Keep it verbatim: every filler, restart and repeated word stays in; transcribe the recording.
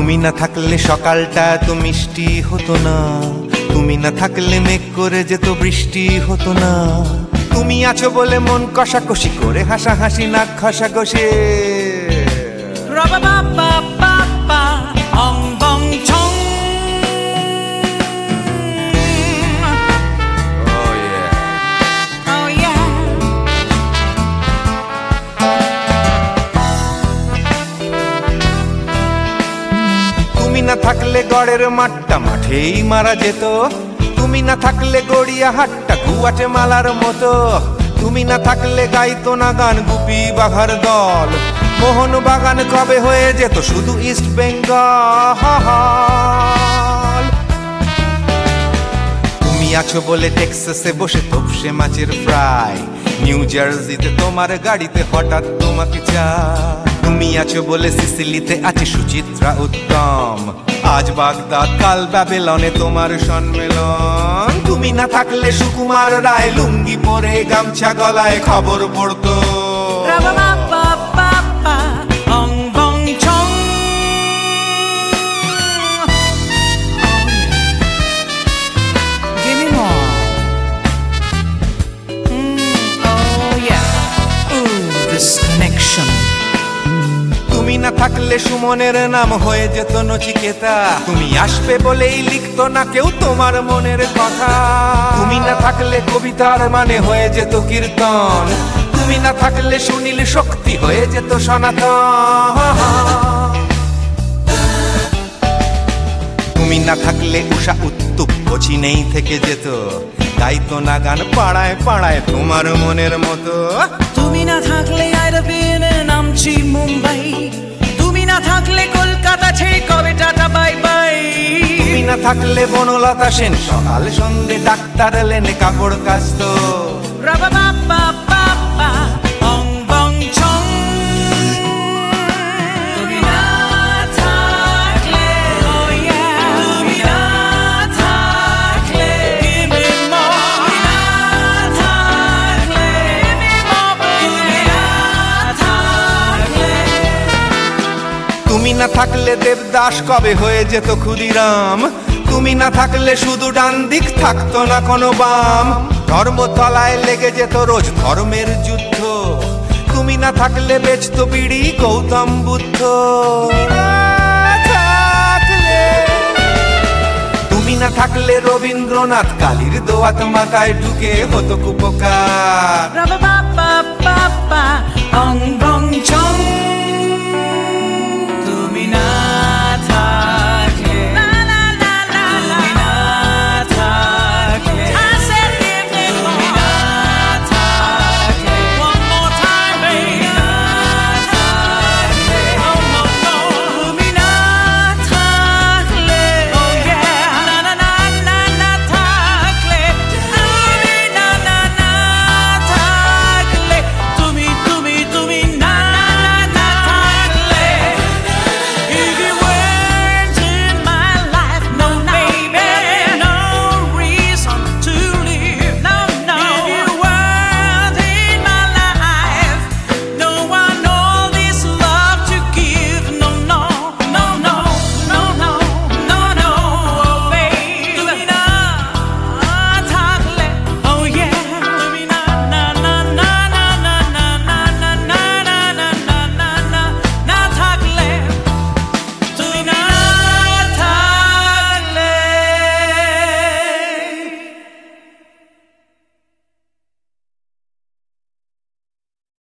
তুমি না থাকলে সকালটা তো মিষ্টি হতো না, তুমি না থাকলে মেঘ করে যেত বৃষ্টি হতো না। তুমি আছো বলে মন কষাকষি করে হাসাহাসি নাক ঘষাঘষি। তুমি না থাকলে গড়ের মাঠটা মাঠেই মারা যেত, তুমি না থাকলে গড়িয়া হাটটা গুয়াটে মালার মতো। তুমি না থাকলে গাইতো না গান গুপি বাঘার দল, মোহন বাগান কবে হয়ে যেত শুধু ইস্ট বেঙ্গল। তুমি আছো বলে টেক্সাসে বসে তোপসে মাছের ফ্রাই, নিউ জার্সিতে তোমার গাড়িতে হঠাৎ তোমাকে চাই। তুমি আছো বলে সিসিলিতে আছে সুচিত্রা উত্তম, আজ বাগদাদ কাল ব্যাবিলনে তোমার সম্মেলন। তুমি না থাকলে সুকুমার রায় লুঙ্গি পরে গামছা গলায় খবর পড়তো। তুমি না থাকলে সুমনের নাম হয়ে যেত নচিকেতা, তুমি আসবে বলেই লিখতো না কেউ তোমার মনের কথা। তুমি না থাকলে কবিতার মানে হয়ে যেত কীর্তন, তুমি না থাকলে সুনীল শক্তি হয়ে যেত সনাতন। তুমি না থাকলে উষা উত্তুপ কচি নেই থেকে যেত, গাইতো না গান পাড়ায় পাড়ায় তোমার মনের মতো। তুমি না থাকলে আইরবিনে নামছি মুম্বাই, তুমি না থাকলে কলকাতা ছেড়ে কবে টাটা বাই বাই। তুমি না থাকলে বনলতা সেন সকাল সন্ধে ডাক্তার লেনে কাপড় কাচতো। রাবা বাবা বাবা অং বং ছং। তুমি না থাকলে ও ইয়া, তুমি না থাকলে give me more, তুমি না থাকলে give me more, তুমি না থাকলে। তুমি না থাকলে দেবদাস কবে হয়ে যেত ক্ষুদিরাম, তুমি না থাকলে শুধু ডান দিক থাকতো না কোনো বাম। ধর্মতলায় লেগে যেত রোজ ধর্মের যুদ্ধ, তুমি না থাকলে বেচতো বিড়ি গৌতম বুদ্ধ। তুমি না থাকলে রবীন্দ্রনাথ কালীর দোয়াত মাথায় ঢুকে হতো কুপকার। রাবা বাবা বাবা অং বং ছং।